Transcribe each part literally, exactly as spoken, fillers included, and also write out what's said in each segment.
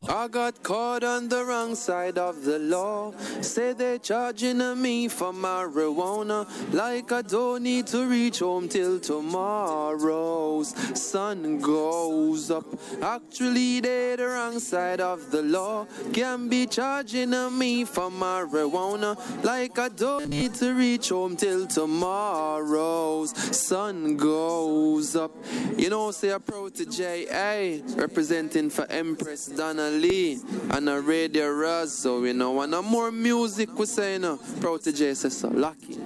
I got caught on the wrong side of the law. Say they charging me for marijuana, like I don't need to reach home till tomorrow's sun goes up. Actually they the wrong side of the law. Can be charging me for marijuana, like I don't need to reach home till tomorrow's sun goes up. You know, say a protege, hey, representing for Empress Donna Lee and a Radio Razzo, you know, and no more music we say, you know, protege says so, lucky.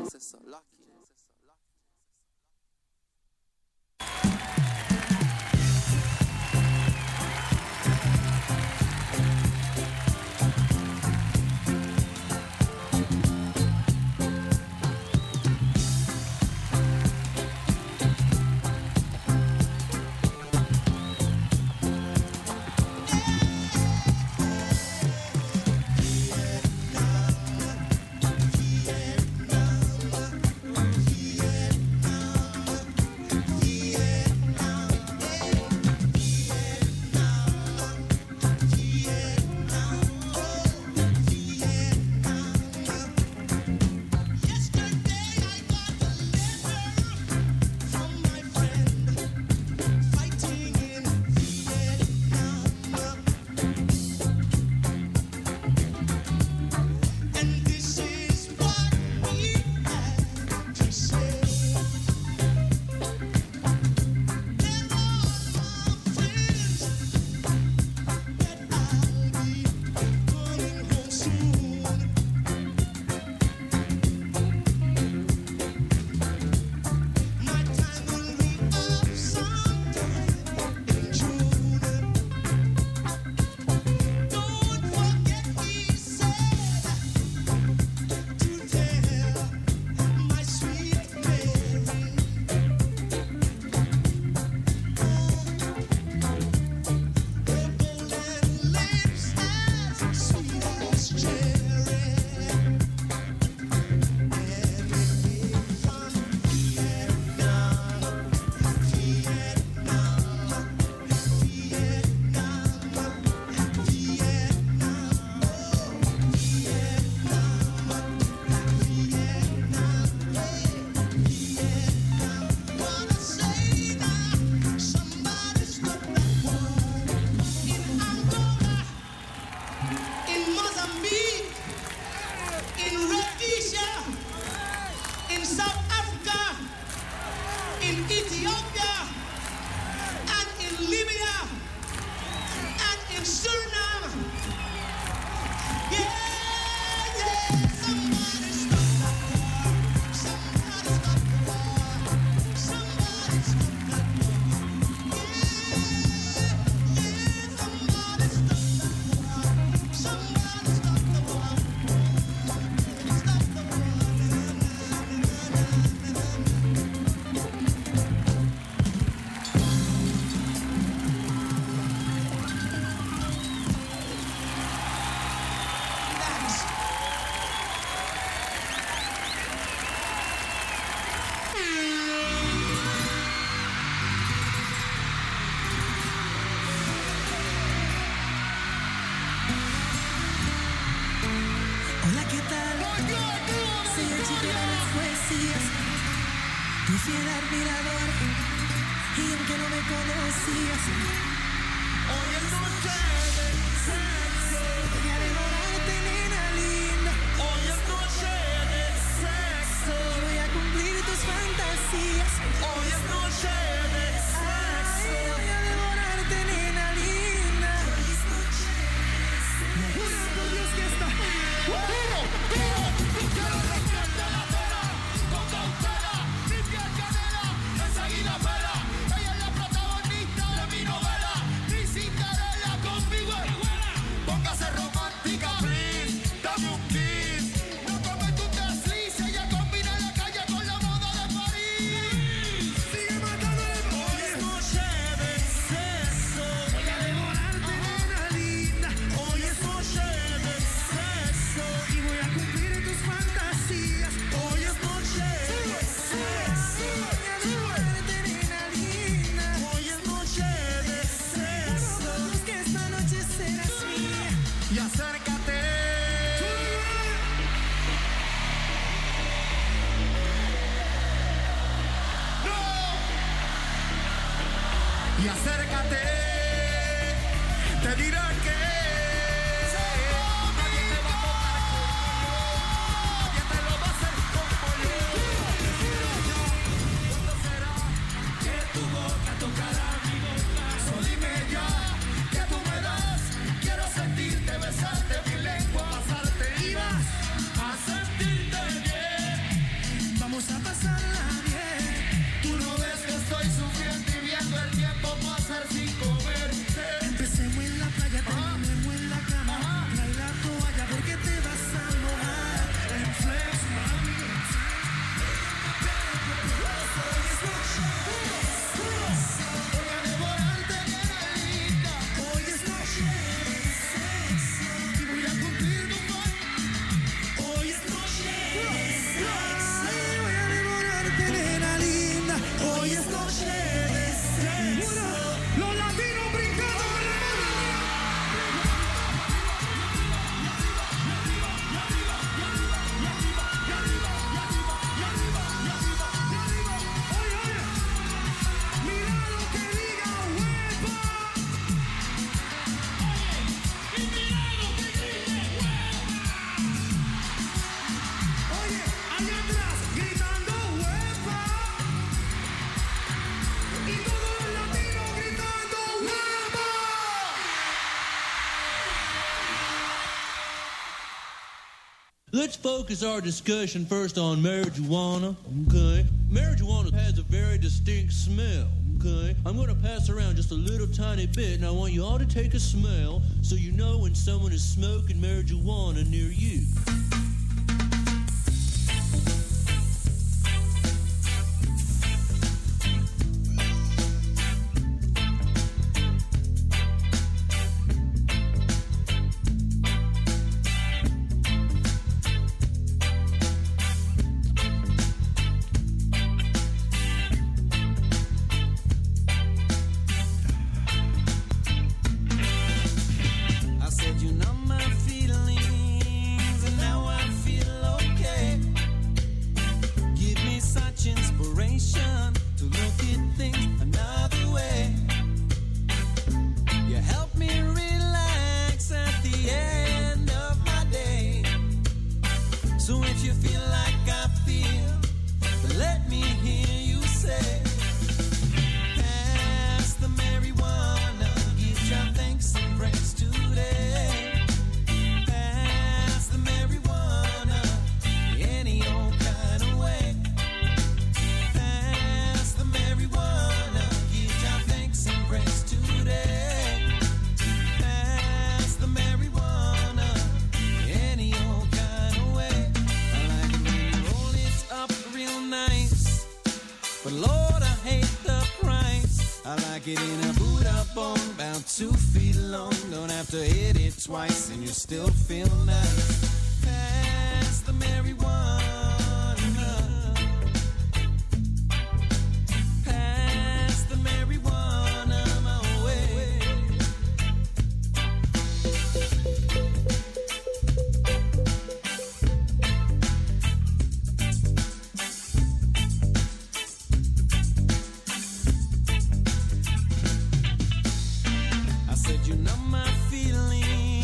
Ella es la protagonista de mi novela, mi Cinderella con Let's focus our discussion first on marijuana, okay? Marijuana has a very distinct smell, okay? I'm going to pass around just a little tiny bit, and I want you all to take a smell so you know when someone is smoking marijuana near you. Twice and you still feel nice. Pass the marijuana. Pass the marijuana my way. I said you know my feelings.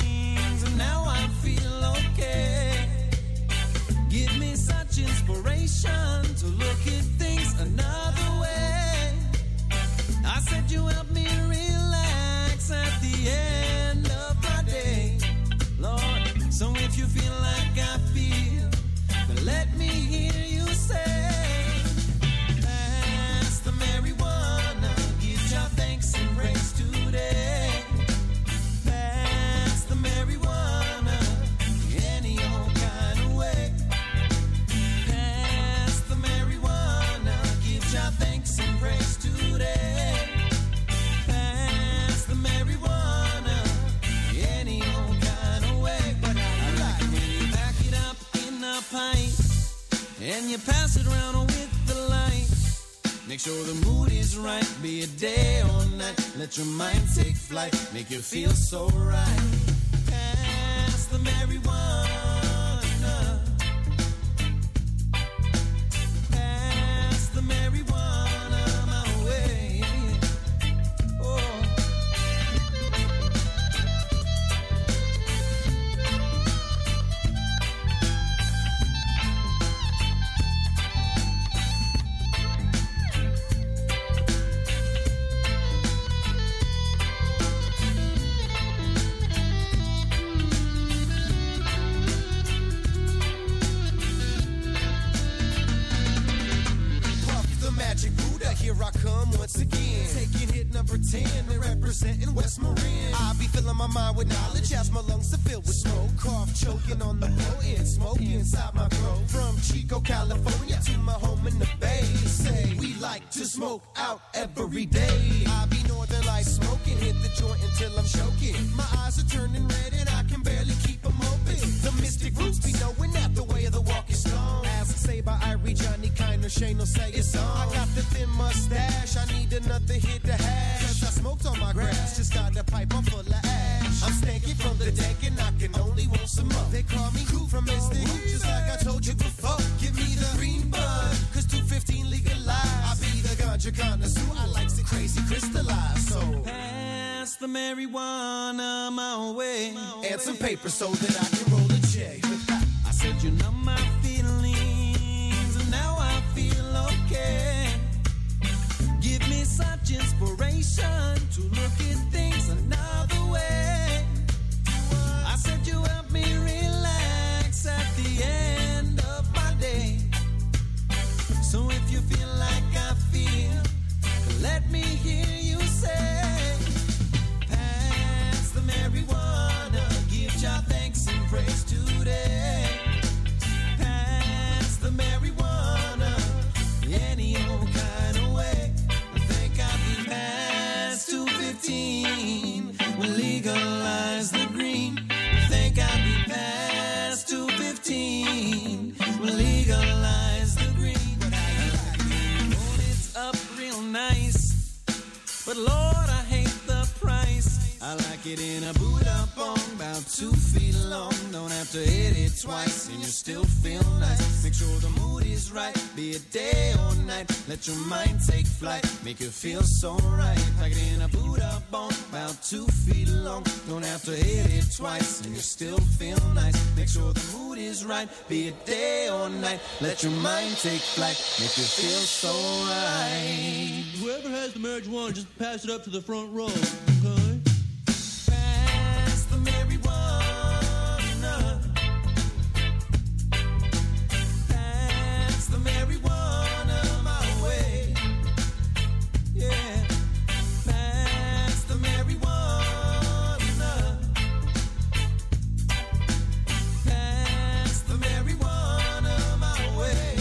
To look at things another way. I said you help me relax at the end of my day, Lord. So if you feel like I feel, then let me hear you say, pass the marijuana, give your thanks and praise today. Pass the marijuana, any old kind of way. Thanks and praise today. Pass the marijuana any old kind of way. But I like it when you back it up in a pipe and you pass it around with the light. Make sure the mood is right, be it day or night. Let your mind take flight, make you feel so right. Pass the marijuana. once again. Taking hit number ten and representing West Marin. I be filling my mind with knowledge as my lungs are filled with smoke. Cough choking on the potent smoke inside my throat. From Chico, California to my home in the Bay. Say we like to smoke out every day. I be northern light smoking, hit the joint until I'm choking. My eyes are turning red and I can barely keep them open. The mystic roots be knowing that the way of the walk is stone. As I say by Irie, Johnny Kiner, Shane will say it's on. I got the thin mustache, I need another hit to hash. Cause I smoked on my grass, just got a pipe, I'm full of ash. I'm stanky from the deck and I can only want some more. They call me Cool from Mystic, just like I told you before. Give me the green bud, cause two fifteen legalized. I be the ganja connoisseur, I like the crazy crystallized. So pass the marijuana my way, and some paper so that I can roll a J. I said you know my feelings, and now I feel okay. Give me such inspiration to look at things another way. I said you help me relax at the end of my day. So if you feel like I feel, let me hear you say, pass the marijuana, give Jah thanks and praise today. Pass the marijuana, any old kind of way. I think I'll be past two fifteen, we'll legalize the green. I think I'll be past two fifteen, we'll legalize the green. It's up real nice, but Lord, I hate the price. I like it in a boot up on about two feet long. Don't have to hit it twice and you still feel nice. Make sure the mood is right, be it day or night. Let your mind take flight, make you feel so right. Like it in a boot up on about two feet long. Don't have to hit it twice and you still feel nice. Make sure the mood is right, be it day or night. Let your mind take flight, make you feel so right. Whoever has the marijuana, just pass it up to the front row, okay? Pass the marijuana. Pass the marijuana my way. Yeah. Pass the marijuana. Pass the marijuana my way.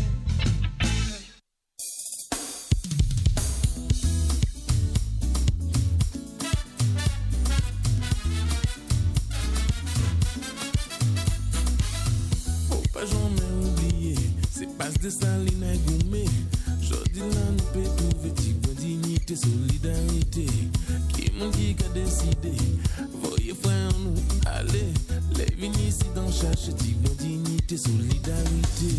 Pas jamais oublié, c'est pas de saline à gommer. Jodi là nous peut trouver petit bon dignité, solidarité. Qui mon qui a décidé, voyez frère nous aller. Les vignes ici dans chercher petit bon dignité, solidarité.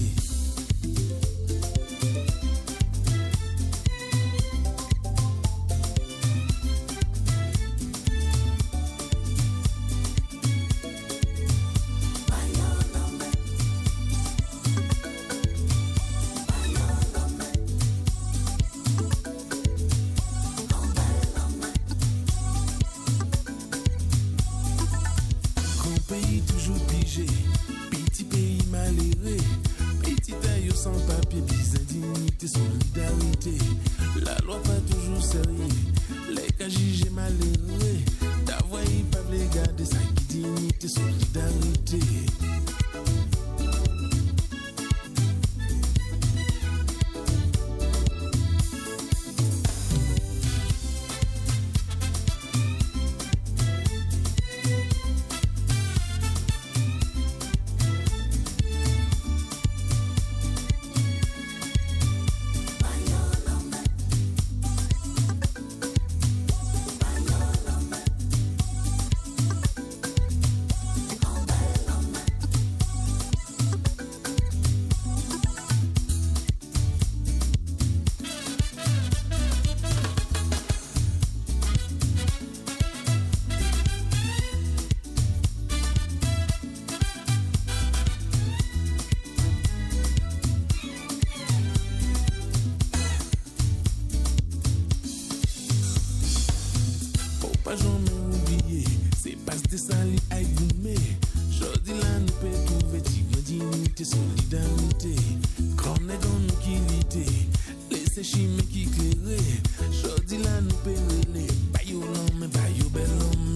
Petit pays malheureux, petit aïeux sans papier, bis indignité, solidarité. La loi pas toujours sérieux, les cas jugés malheureux. D'avoir ils peuvent les garder, ça qui dignité, solidarité. Pas jamais oublié, c'est pas de salir à gommer. Jodi là nous peut trouver petit bon dignité, solidarité. Quand est dans nous qui l'idée, les c'est chimé qui clairé. Jodi là nous pérélé. Bayou l'homme, bayou bel homme.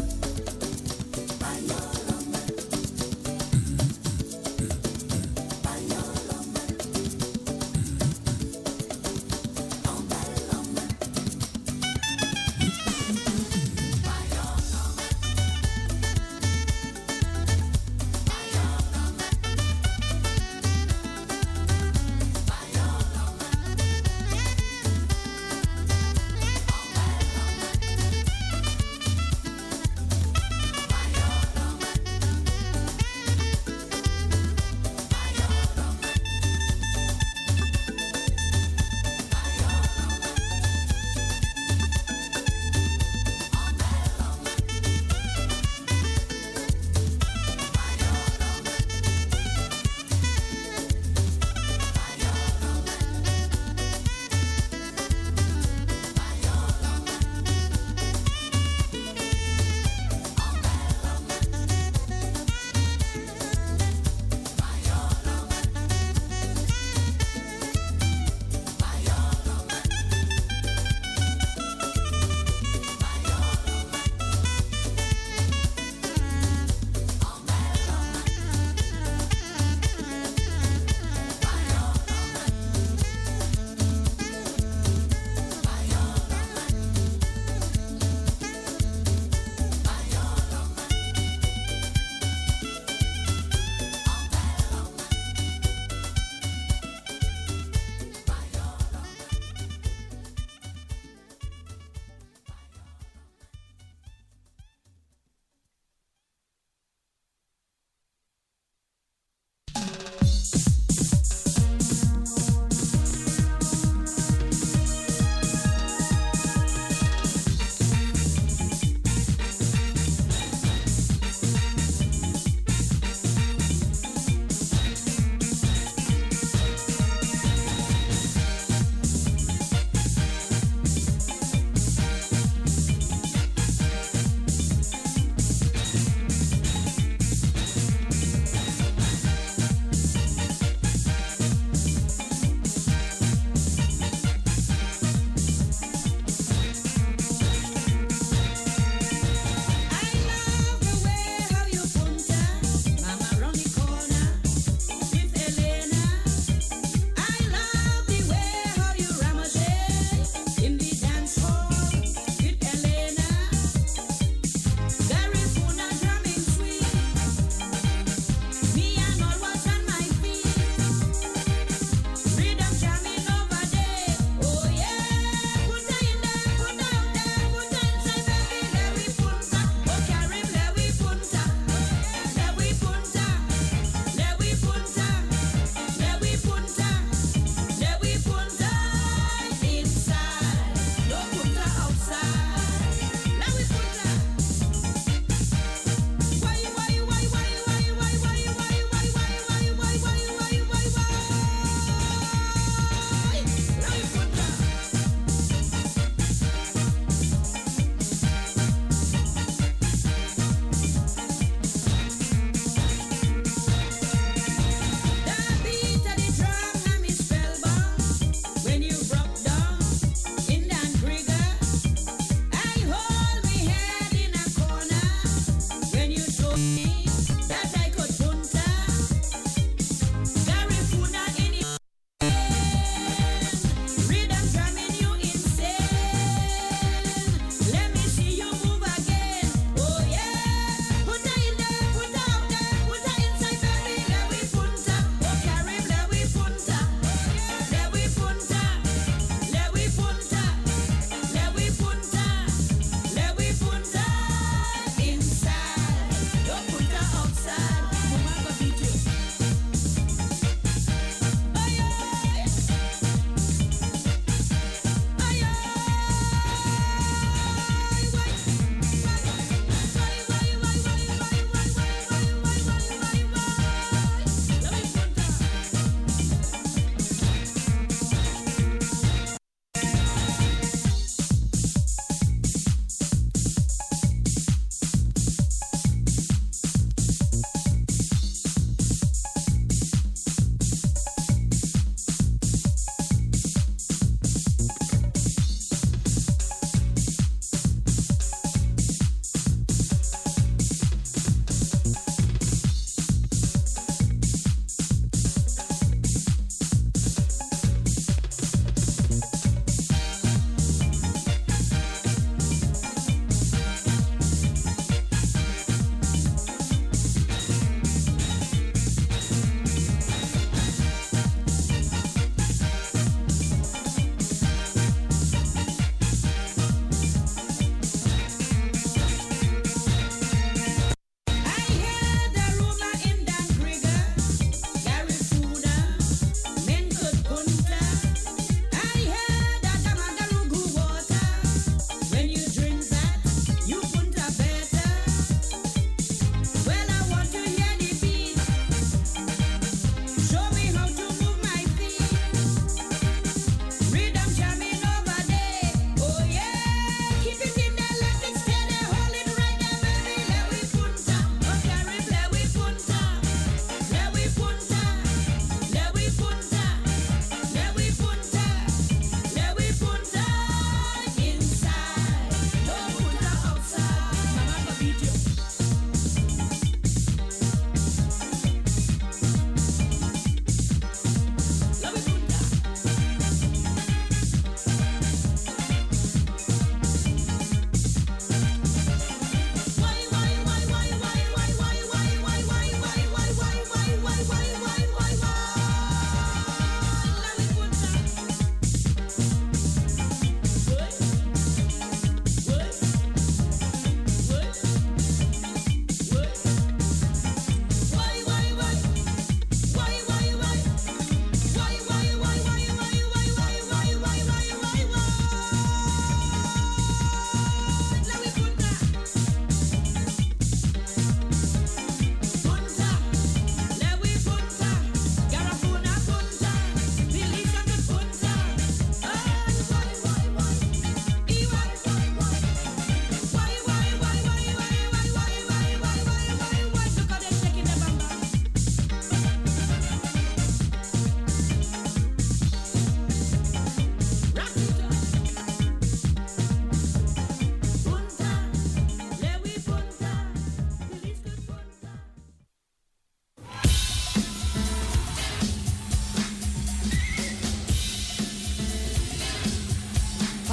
Bye.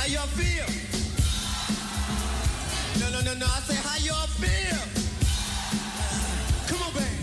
How y'all feel? No, no, no, no. I say, how y'all feel? Come on, baby.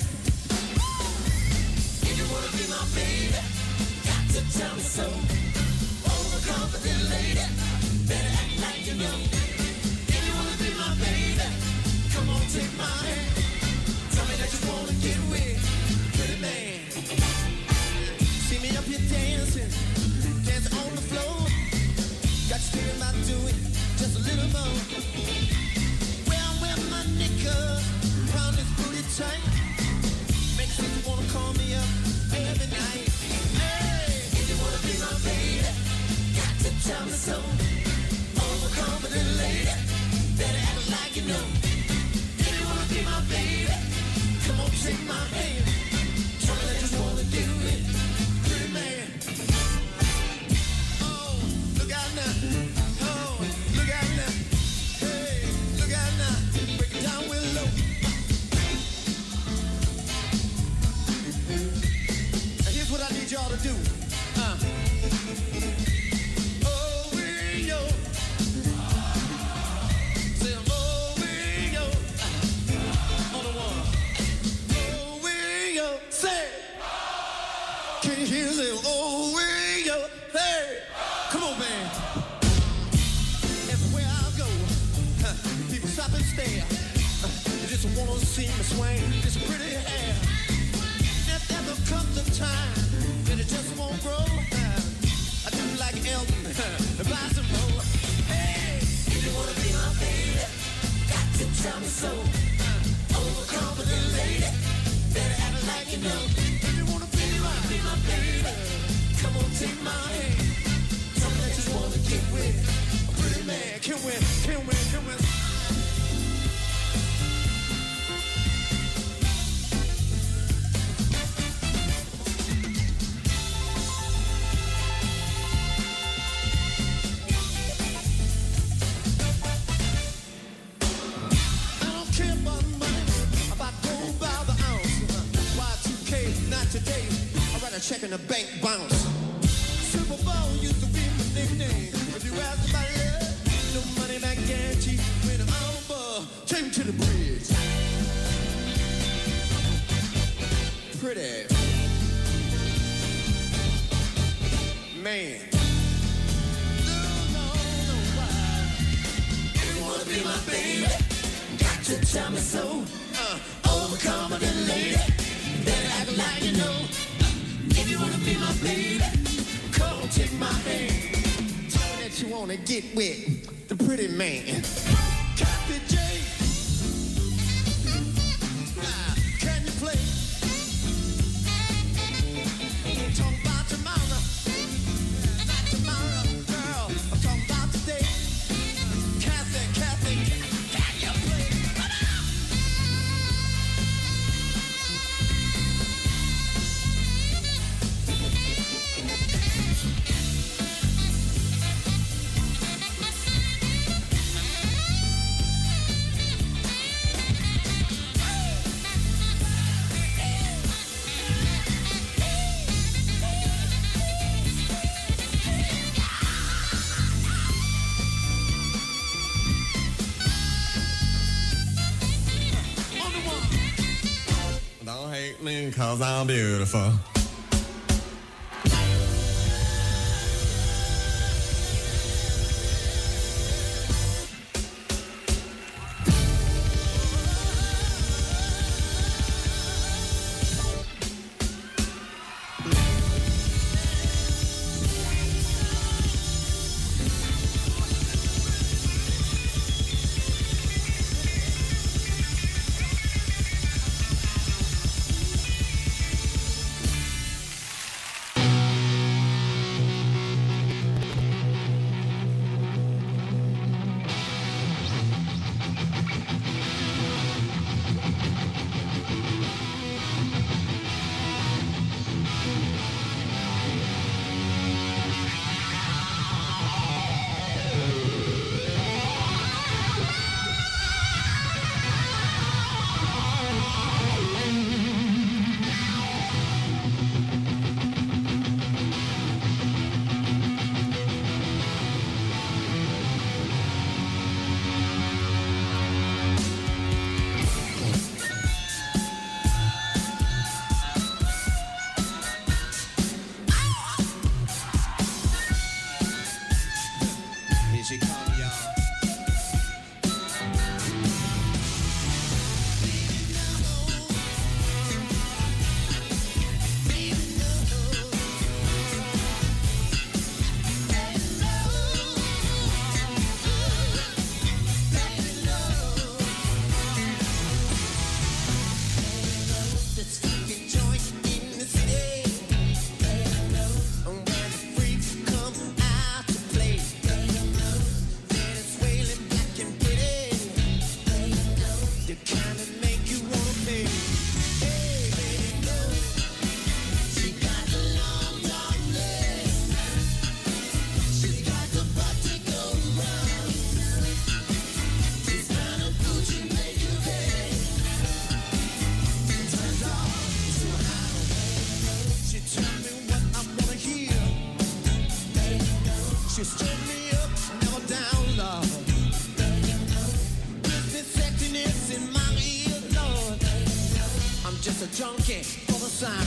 If you wanna be my baby, got to tell me so. Overconfident lady, better act like you know. If you wanna be my baby, come on, take my hand. Tell me that you wanna get with pretty man. See me up here dancing, dancing on the floor. Got you thinking about doing just a little more. Well, I'm wearing my knickers round this booty tight. Makes me wanna call me up every night. Hey, if you wanna be my baby, got to tell me so. Overconfident lady, better act like you know. If you wanna be my baby, come on, take my hand. Tell me that you wanna do it, pretty man. Oh, look out now. Oh, look out now. Hey, look out now. Break it down real low. Now here's what I need y'all to do. Uh. Oh, we yo. Say, oh, we yo. On the one. Oh, we yo. Say. Can you hear them? Oh, we yo. Hey. Come on, man. Everywhere I go, huh, people stop and stare. Uh, they just wanna see me swing this pretty hair. If ever comes a time that it just won't grow, uh, I do like Elton, uh, buy some more. Hey, if you wanna be my baby, got to tell me so. Uh, overconfident lady, better act like you know. If you wanna be my, be my baby, come on, take my hand. Tell me that you wanna get with a pretty man. Can win, can win, can win. I don't care about money, about gold by the ounce. Y two K, not today. I'd rather check in the bank bounce. Super Bowl used to be my nickname. If you ask about love, no money back guarantee. When I'm on above, take me to the bridge. Pretty man. No, no, no, why? If you wanna be my baby, got to tell me so. Uh, overconfident lady, better act like you know. Uh, if you wanna be my baby, come on, take my hand. Tell me that you wanna get with the pretty man. Copy J. Ah, can you play? Talk about tomorrow. Not tomorrow, girl. I'm talking about today. Kathy, Kathy, can you play? Come on! On the one. Don't hate me cause I'm beautiful. junkie for the sound.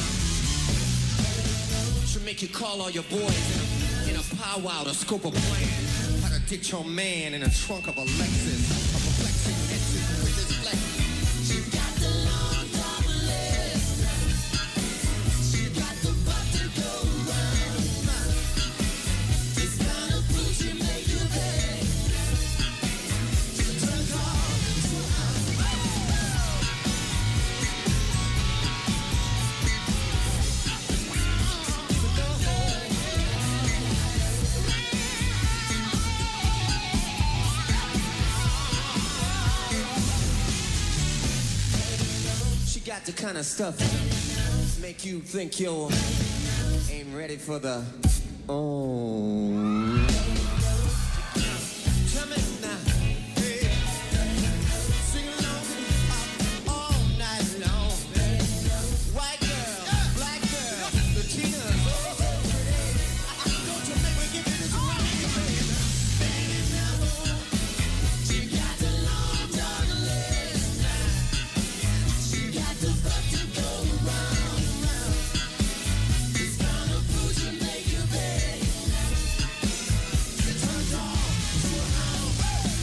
Should make you call all your boys in a, in a powwow to scope a plan. How to ditch your man in the trunk of a Lexus. A perplexing exit with his flex. She got the long double list. She got the butt to go around. This kind of pussy make you pay. Turn off to got the kind of stuff that make you think you ain't ready for the oh. Tell me now, hey, sing along all night long. White girl, black girl, Latinas, oh, don't you make me give you this right? She got the long dark list. She got the butt to go around. This kind of pussy make you pay. She turns on to a hound.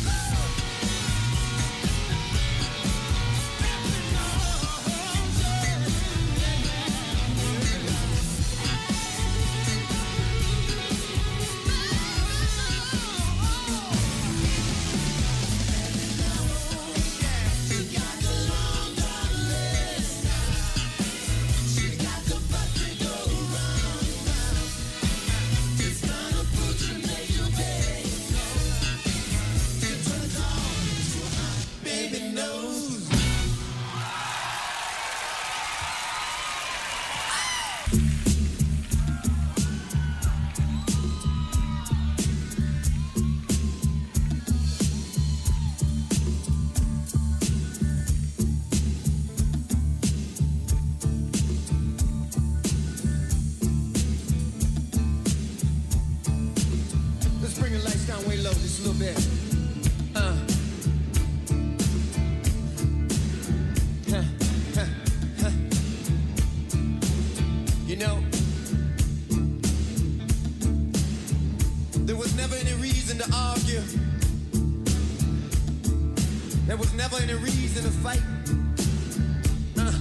She got the long dark list. She got the butt to go around. This kind of pussy make you pay. She turns on to a hound. Baby knows. Let's bring the lights down way low just a little bit. Uh. Huh, huh, huh. You know, there was never any reason to argue. There was never any reason to fight. Uh.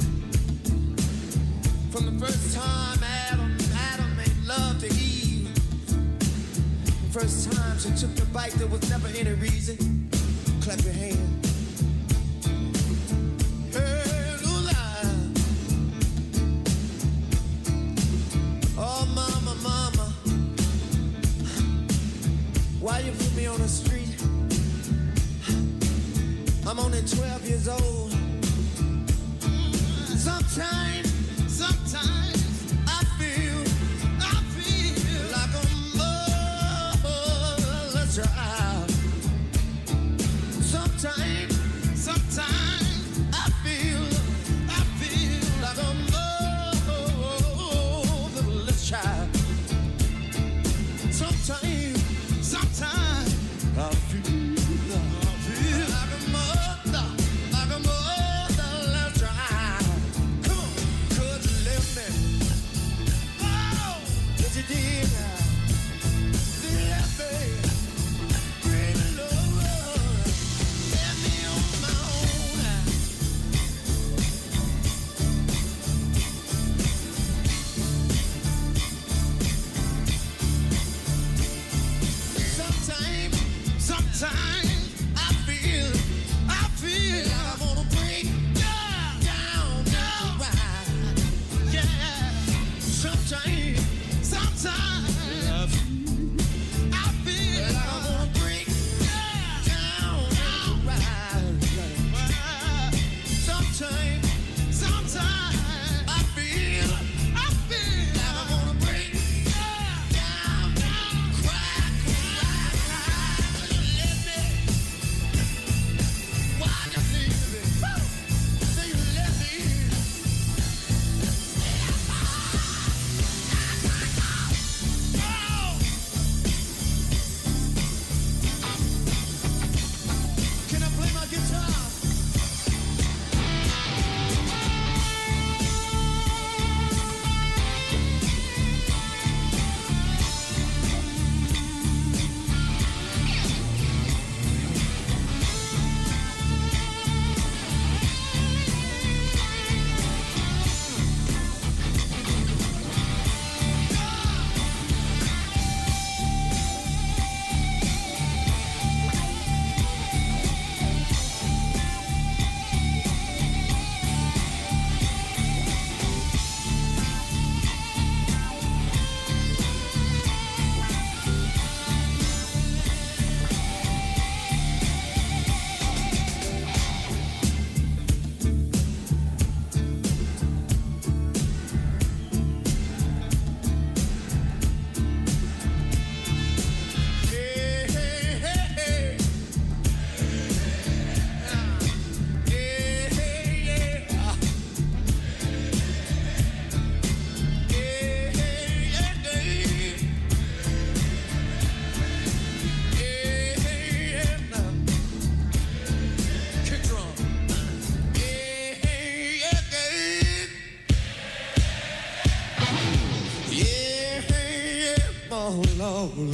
From the first time Adam, Adam made love to Eve. First time she took the bite, there was never any reason. Clap your hand. Hallelujah. Oh, mama, mama, why you put me on the street? I'm only twelve years old. Sometimes, sometimes I feel, I feel like a mother's child. Sometimes, sometimes I feel, I feel like a motherless child. Sometimes, sometimes I feel, I feel like a mother, like a motherless child. Come on, could you live me? Oh, yes you did. Did me, baby, Lord, let me on my own. all alone.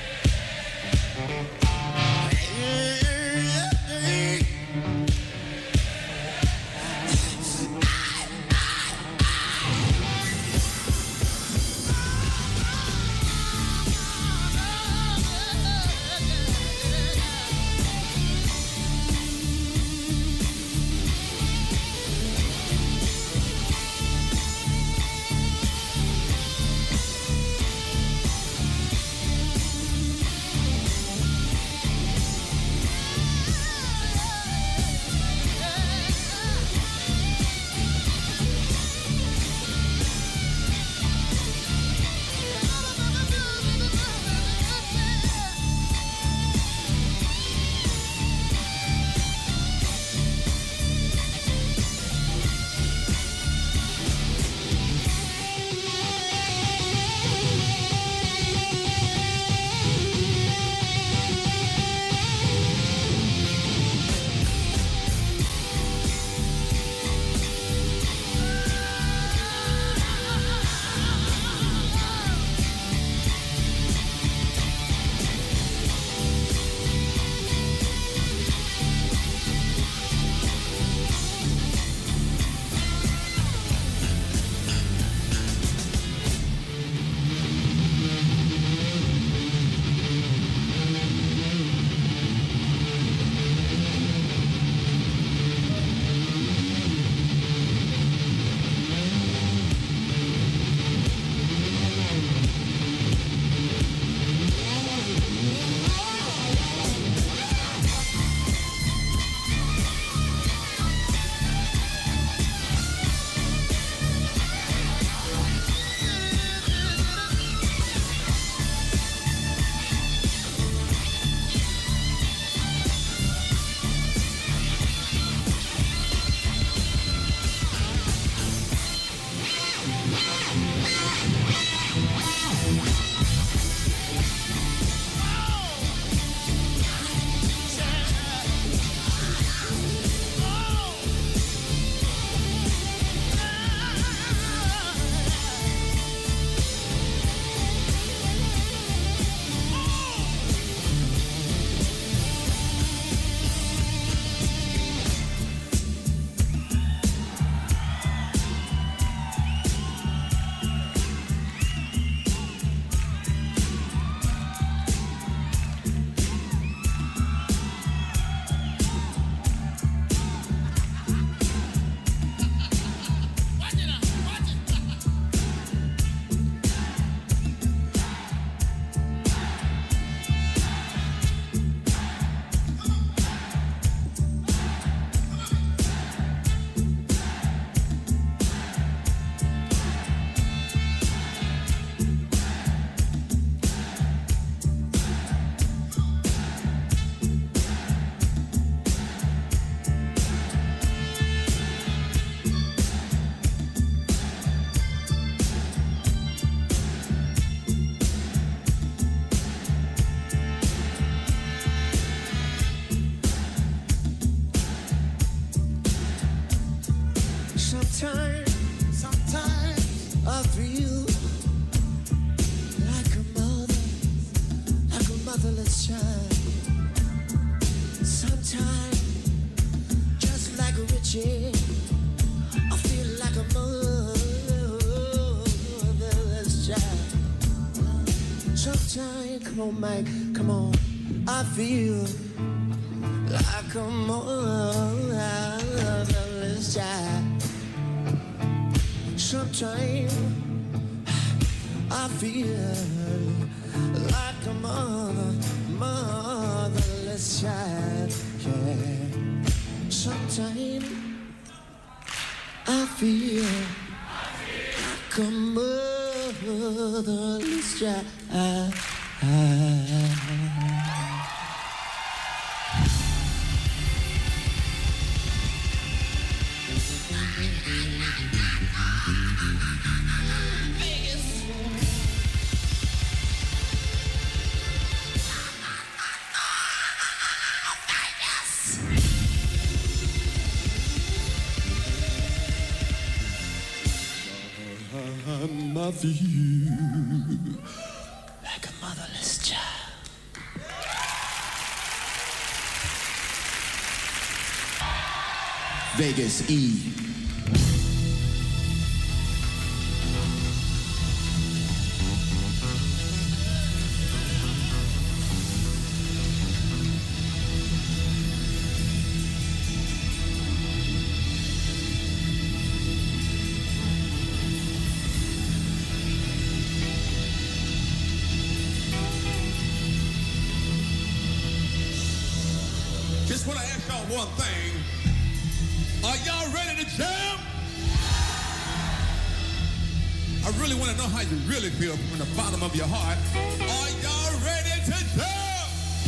Come on, Mike, come on. I feel like a motherless child. Sometimes I feel like a mother, motherless child. Yeah. Sometimes I feel like a motherless child. I feel motherless child. Vegas E. Just want to ask y'all one thing. Are y'all ready to jam? I really want to know how you really feel from the bottom of your heart. Are y'all ready to jam?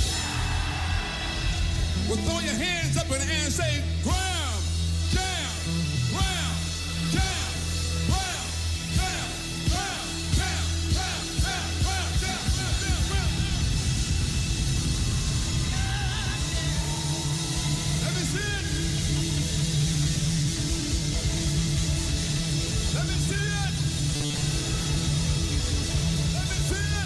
Well, throw your hands up in the air and say, Graham, jam, Graham, jam, Graham, jam, Graham, jam, Graham, jam, Graham, jam, Graham, jam, Graham. Let me see it. Let me see it. Let me see it.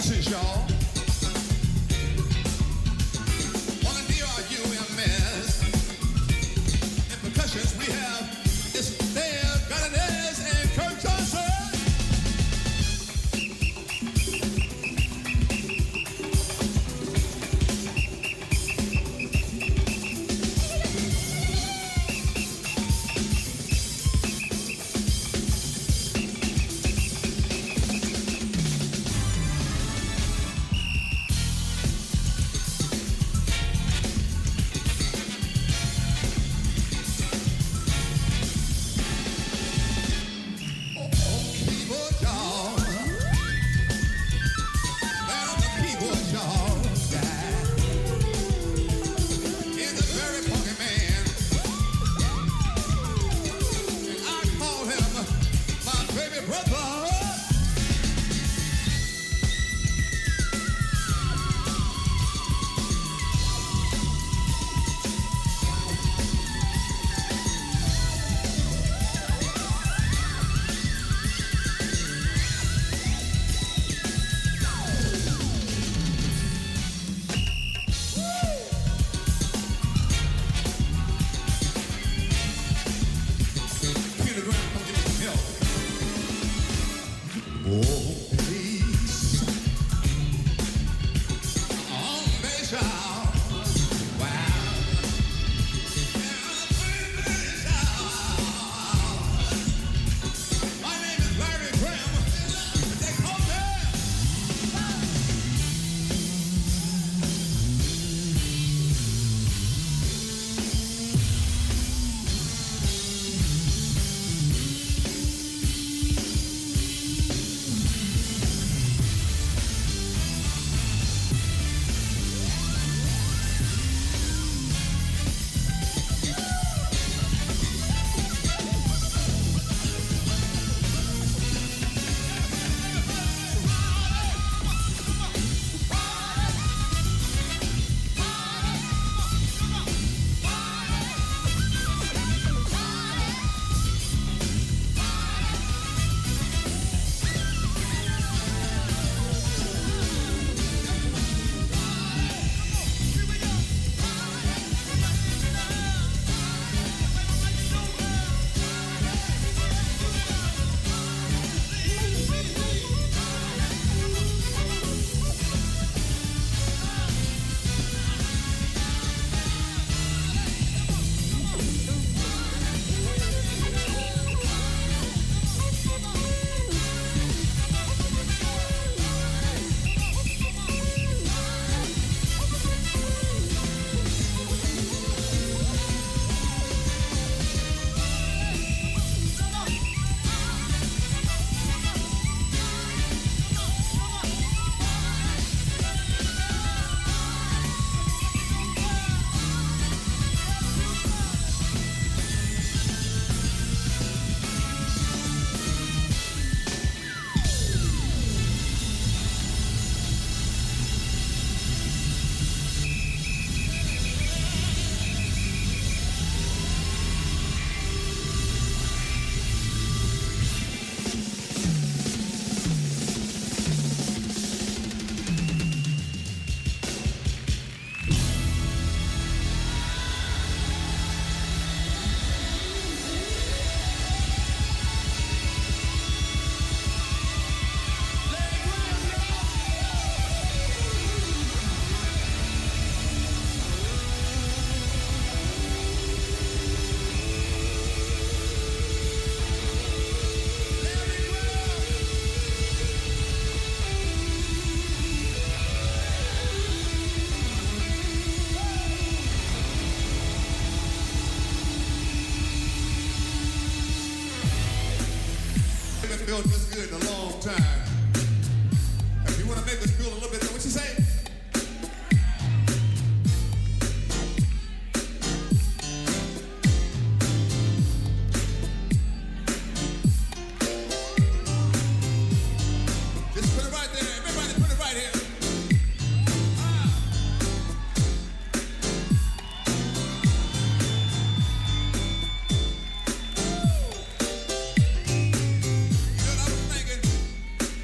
percussions, y'all. On the D R U M S. In percussions, we have it's Dale Galanez and Kirk Johnson. Felt this good in a long time. If you want to make us feel a little bit, what you say? Just put it right there. Everybody put it right here. Ah. You know what I was thinking?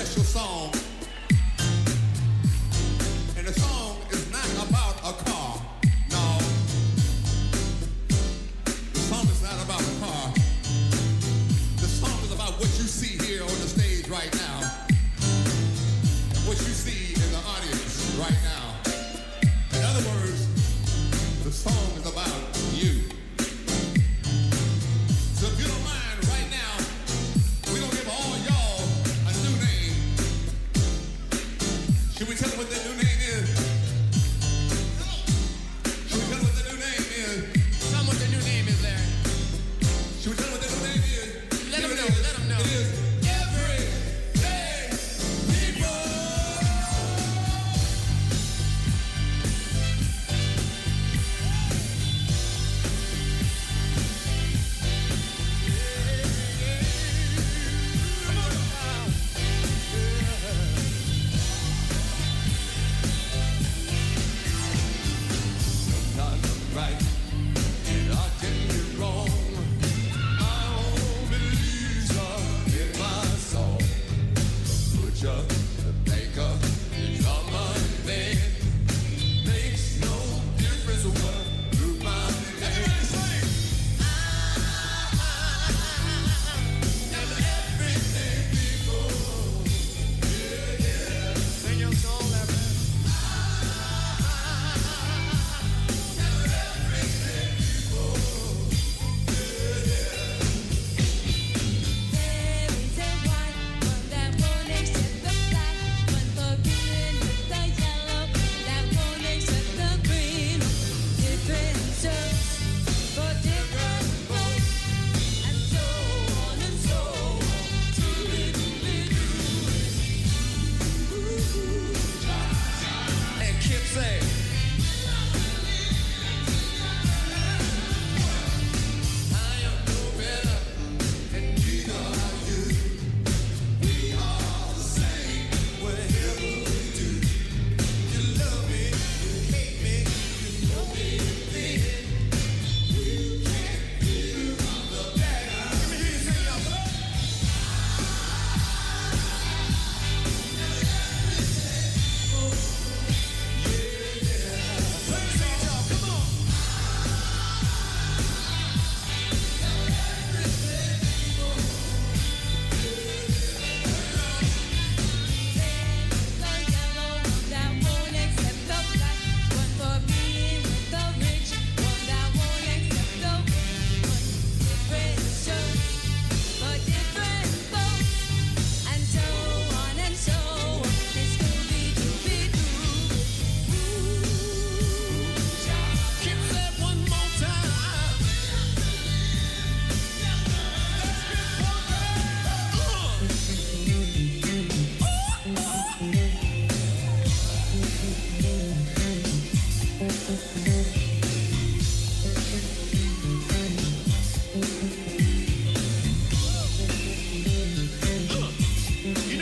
special song. And the song is not about a car. No. The song is not about a car. The song is about what you see here on the stage right now. And what you see in the audience right now. In other words, the song is about you. So if you don't mind, right now, we're going to give all y'all a new name. Should we tell them what they're doing?